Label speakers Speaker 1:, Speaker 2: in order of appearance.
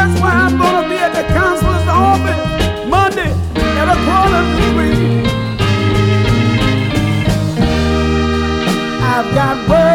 Speaker 1: that's why I'm going to be at the counselor's office Monday at 1:15. I've got work